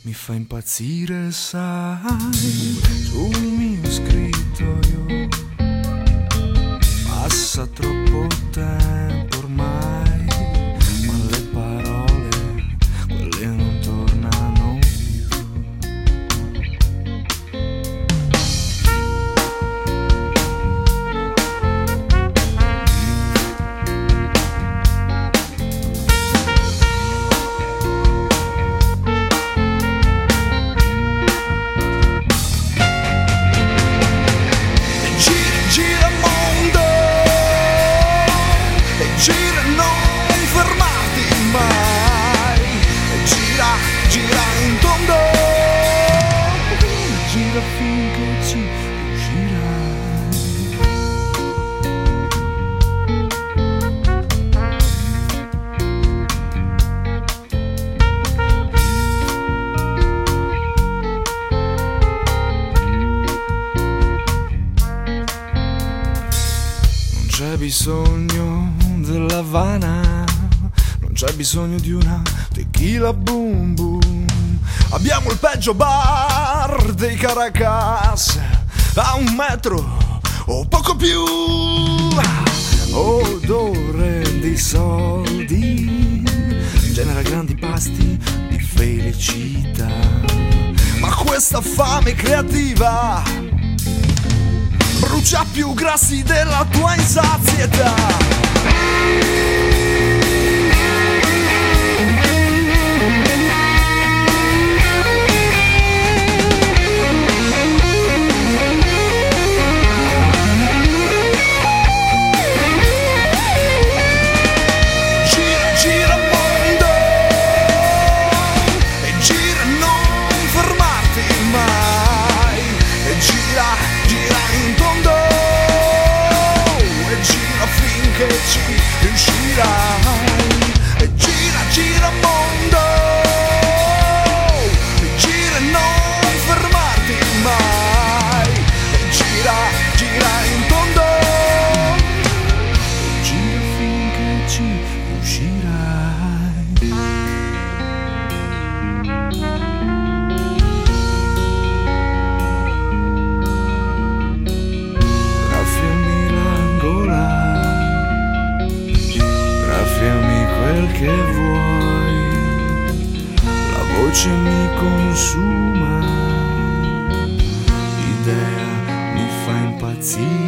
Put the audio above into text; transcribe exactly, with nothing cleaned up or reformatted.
mi fa impazzire, sai, sul mio scrittoio passa troppo tempo ormai, ma le parole, quelle non tornano più. Gira, non fermarti mai, gira, gira in tondo, gira finché ci riuscirai. Non c'è bisogno della Havana, non c'è bisogno di una tequila boom boom. Abbiamo il peggio bar dei Caracas, a un metro o poco più. Odore di soldi genera grandi pasti di felicità, ma questa fame creativa brucia più grassi della tua insazietà. Gira, gira mondo e gira, non fermarti mai, e gira, gira in tondo e gira finché ci riuscirai. E gira, gira mondo e gira, non fermarti mai, e gira, gira in tondo e gira finché ci riuscirai. Graffiami la gola, graffiami quel che vuoi, la voce mi consuma, l'idea mi fa impazzire.